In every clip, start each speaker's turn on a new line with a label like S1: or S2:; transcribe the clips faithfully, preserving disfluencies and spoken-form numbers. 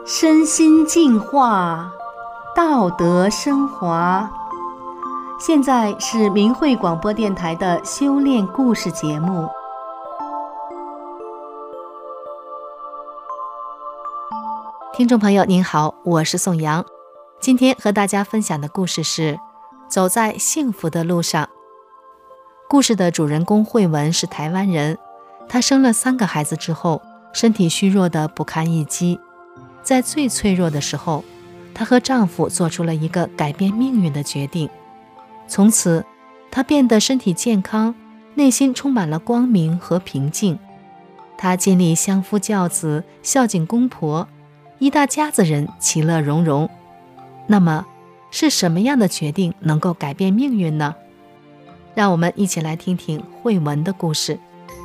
S1: 身心净化，道德升华。现在是明慧广播电台的修炼故事节目。听众朋友您好，我是宋阳。今天和大家分享的故事是走在幸福的路上。故事的主人公慧文是台湾人，她生了三个孩子之后，身体虚弱得不堪一击。在最脆弱的时候，她和丈夫做出了一个改变命运的决定。从此，她变得身体健康，内心充满了光明和平静。她尽力相夫教子，孝敬公婆，一大家子人其乐融融。那么，是什么样的决定能够改变命运呢？让我们一起来听听慧文的故事。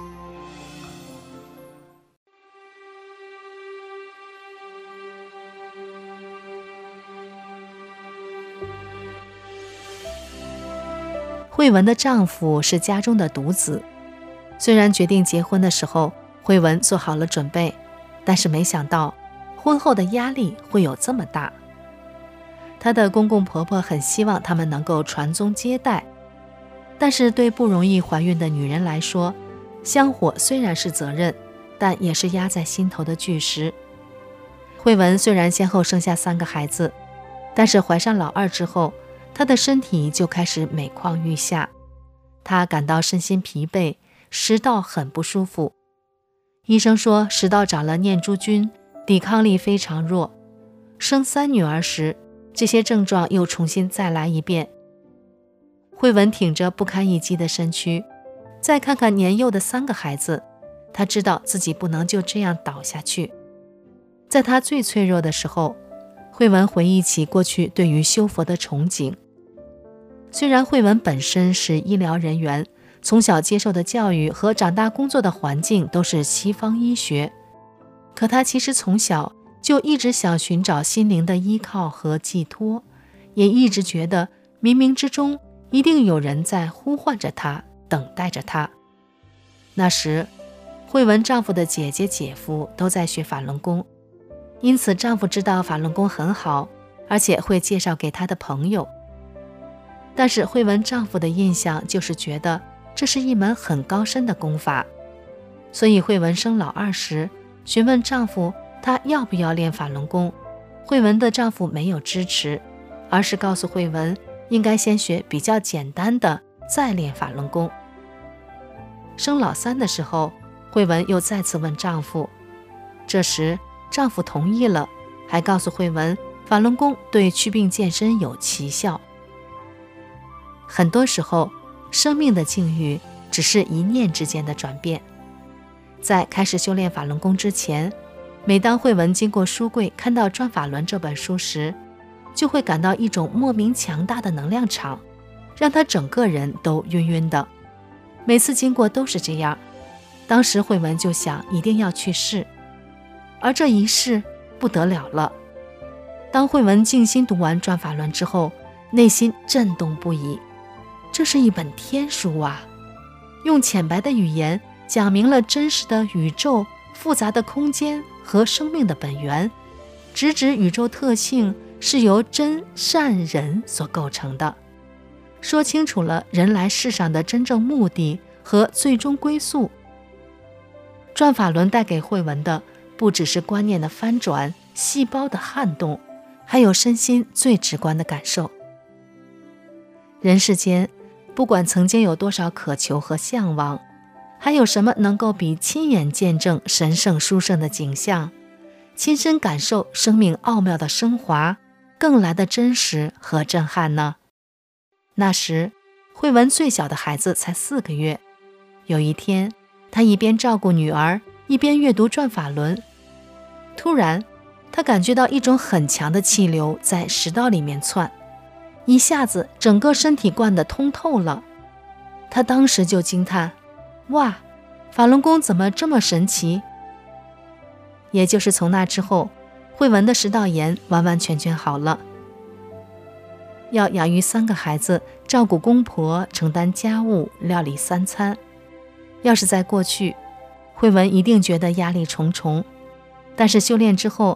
S1: 慧文的丈夫是家中的独子，虽然决定结婚的时候，慧文做好了准备，但是没想到婚后的压力会有这么大。她的公公婆婆很希望他们能够传宗接代，但是对不容易怀孕的女人来说，香火虽然是责任，但也是压在心头的巨石。慧文虽然先后生下三个孩子，但是怀上老二之后，她的身体就开始每况愈下，她感到身心疲惫，食道很不舒服。医生说食道长了念珠菌，抵抗力非常弱。生三女儿时，这些症状又重新再来一遍。慧文挺着不堪一击的身躯，再看看年幼的三个孩子，她知道自己不能就这样倒下去。在她最脆弱的时候，慧文回忆起过去对于修佛的憧憬。虽然慧文本身是医疗人员，从小接受的教育和长大工作的环境都是西方医学，可她其实从小就一直想寻找心灵的依靠和寄托，也一直觉得冥冥之中一定有人在呼唤着她，等待着她。那时，慧文丈夫的姐姐姐夫都在学法轮功，因此丈夫知道法轮功很好，而且会介绍给他的朋友。但是慧文丈夫的印象就是觉得这是一门很高深的功法，所以慧文生老二时询问丈夫她要不要练法轮功，慧文的丈夫没有支持，而是告诉慧文应该先学比较简单的，再练法轮功。生老三的时候，慧文又再次问丈夫，这时丈夫同意了，还告诉慧文法轮功对祛病健身有奇效。很多时候，生命的境遇只是一念之间的转变。在开始修炼法轮功之前，每当慧文经过书柜看到《转法轮》这本书时，就会感到一种莫名强大的能量场，让她整个人都晕晕的。每次经过都是这样，当时慧文就想一定要去试。而这一试不得了了，当慧文静心读完《转法轮》之后，内心震动不已。这是一本天书啊，用浅白的语言讲明了真实的宇宙、复杂的空间和生命的本源，直指宇宙特性是由真善人所构成的，说清楚了人来世上的真正目的和最终归宿。转法轮带给慧文的不只是观念的翻转、细胞的撼动，还有身心最直观的感受。人世间不管曾经有多少渴求和向往，还有什么能够比亲眼见证神圣殊胜的景象，亲身感受生命奥妙的升华，更来的真实和震撼呢？那时，慧文最小的孩子才四个月。有一天，她一边照顾女儿，一边阅读《转法轮》。突然，她感觉到一种很强的气流在食道里面窜，一下子整个身体灌得通透了。她当时就惊叹：哇，法轮功怎么这么神奇？也就是从那之后，慧文的食道炎完完全全好了。要养育三个孩子，照顾公婆，承担家务，料理三餐，要是在过去，慧文一定觉得压力重重。但是修炼之后，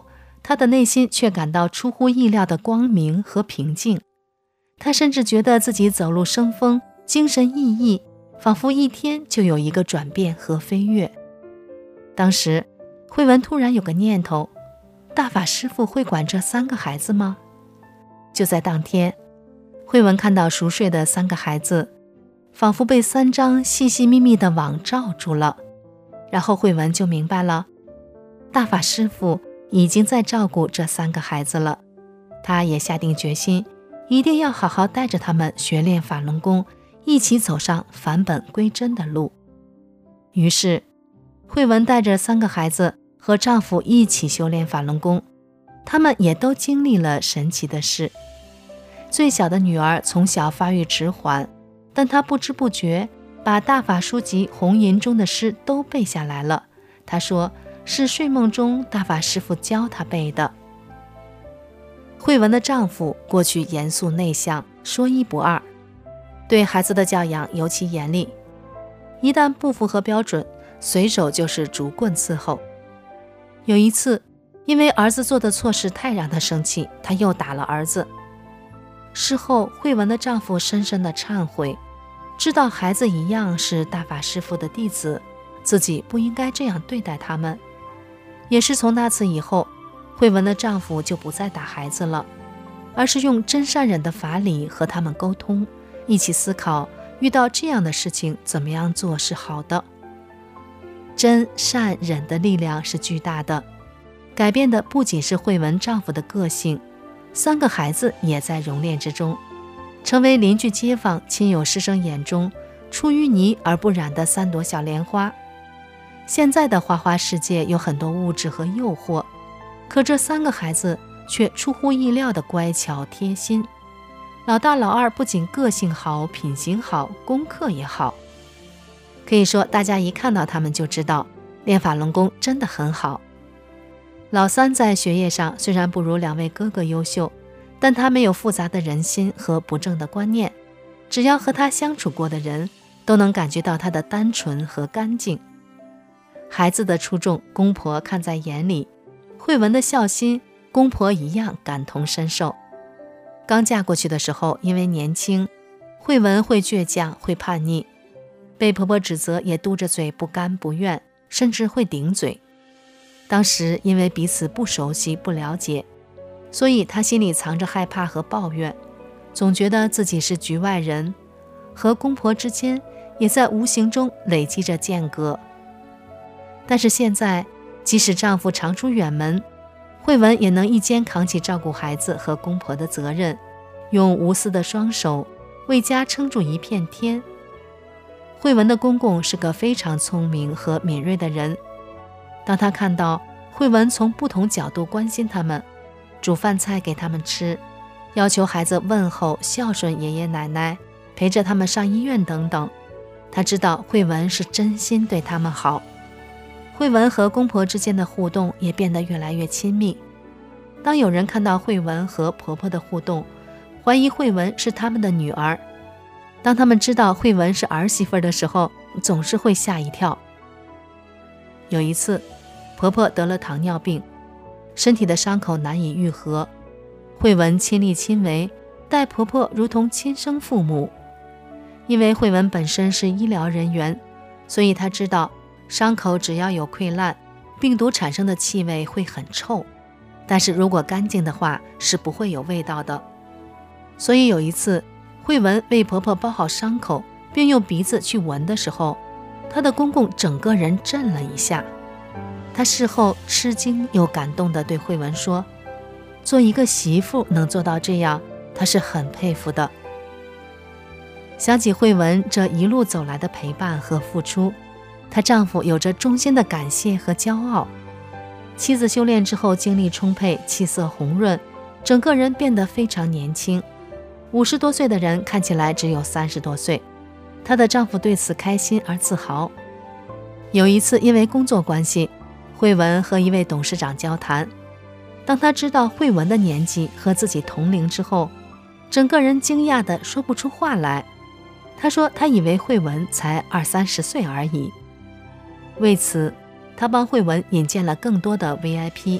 S1: 她的内心却感到出乎意料的光明和平静。她甚至觉得自己走路生风，精神奕奕，仿佛一天就有一个转变和飞跃。当时慧文突然有个念头，大法师父会管这三个孩子吗？就在当天，慧文看到熟睡的三个孩子仿佛被三张细细密密的网罩住了，然后慧文就明白了，大法师父已经在照顾这三个孩子了。他也下定决心，一定要好好带着他们学练法轮功，一起走上返本归真的路。于是慧文带着三个孩子和丈夫一起修炼法轮功，他们也都经历了神奇的事。最小的女儿从小发育迟缓，但她不知不觉把大法书籍红银中的诗都背下来了。她说是睡梦中大法师父教她背的。慧文的丈夫过去严肃内向，说一不二，对孩子的教养尤其严厉，一旦不符合标准，随手就是竹棍伺候。有一次，因为儿子做的错事太让他生气，他又打了儿子。事后，慧文的丈夫深深的忏悔，知道孩子一样是大法师父的弟子，自己不应该这样对待他们。也是从那次以后，慧文的丈夫就不再打孩子了，而是用真善忍的法理和他们沟通，一起思考遇到这样的事情怎么样做是好的。真善忍的力量是巨大的，改变的不仅是慧文丈夫的个性，三个孩子也在熔炼之中，成为邻居街坊亲友师生眼中出淤泥而不染的三朵小莲花。现在的花花世界有很多物质和诱惑，可这三个孩子却出乎意料的乖巧贴心。老大老二不仅个性好，品行好，功课也好，可以说大家一看到他们就知道练法轮功真的很好。老三在学业上虽然不如两位哥哥优秀，但他没有复杂的人心和不正的观念，只要和他相处过的人都能感觉到他的单纯和干净。孩子的出众，公婆看在眼里，慧文的孝心，公婆一样感同身受。刚嫁过去的时候，因为年轻，慧文会倔强，会叛逆，被婆婆指责也嘟着嘴不甘不愿，甚至会顶嘴。当时因为彼此不熟悉不了解，所以她心里藏着害怕和抱怨，总觉得自己是局外人，和公婆之间也在无形中累积着间隔。但是现在，即使丈夫常出远门，慧文也能一肩扛起照顾孩子和公婆的责任，用无私的双手为家撑住一片天。慧文的公公是个非常聪明和敏锐的人，当他看到慧文从不同角度关心他们，煮饭菜给他们吃，要求孩子问候孝顺爷爷奶奶，陪着他们上医院等等，他知道慧文是真心对他们好。慧文和公婆之间的互动也变得越来越亲密。当有人看到慧文和婆婆的互动，怀疑慧文是他们的女儿，当他们知道慧文是儿媳妇的时候，总是会吓一跳。有一次，婆婆得了糖尿病，身体的伤口难以愈合，慧文亲力亲为，待婆婆如同亲生父母。因为慧文本身是医疗人员，所以她知道伤口只要有溃烂，病毒产生的气味会很臭，但是如果干净的话是不会有味道的。所以有一次，慧文为婆婆包好伤口，并用鼻子去闻的时候，她的公公整个人震了一下。他事后吃惊又感动地对慧文说，做一个媳妇能做到这样，他是很佩服的。想起慧文这一路走来的陪伴和付出，她丈夫有着衷心的感谢和骄傲。妻子修炼之后精力充沛，气色红润，整个人变得非常年轻。五十多岁的人看起来只有三十多岁，她的丈夫对此开心而自豪。有一次因为工作关系，慧文和一位董事长交谈，当他知道慧文的年纪和自己同龄之后，整个人惊讶地说不出话来。他说他以为慧文才二三十岁而已。为此，他帮慧文引荐了更多的 V I P，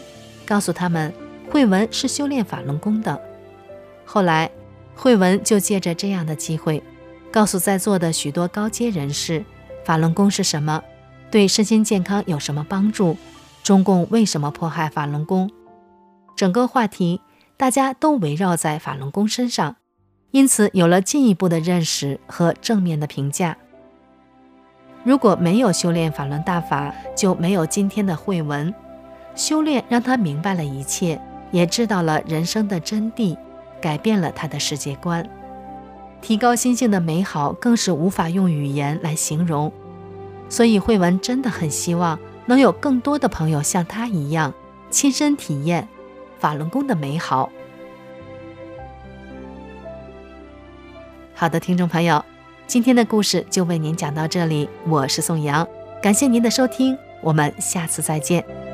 S1: 告诉他们慧文是修炼法轮功的。后来慧文就借着这样的机会，告诉在座的许多高阶人士，法轮功是什么，对身心健康有什么帮助，中共为什么迫害法轮功。整个话题大家都围绕在法轮功身上，因此有了进一步的认识和正面的评价。如果没有修炼法轮大法，就没有今天的慧文。修炼让他明白了一切，也知道了人生的真谛，改变了他的世界观。提高心性的美好更是无法用语言来形容。所以慧文真的很希望能有更多的朋友像他一样，亲身体验法轮功的美好。好的，听众朋友，今天的故事就为您讲到这里，我是宋阳，感谢您的收听，我们下次再见。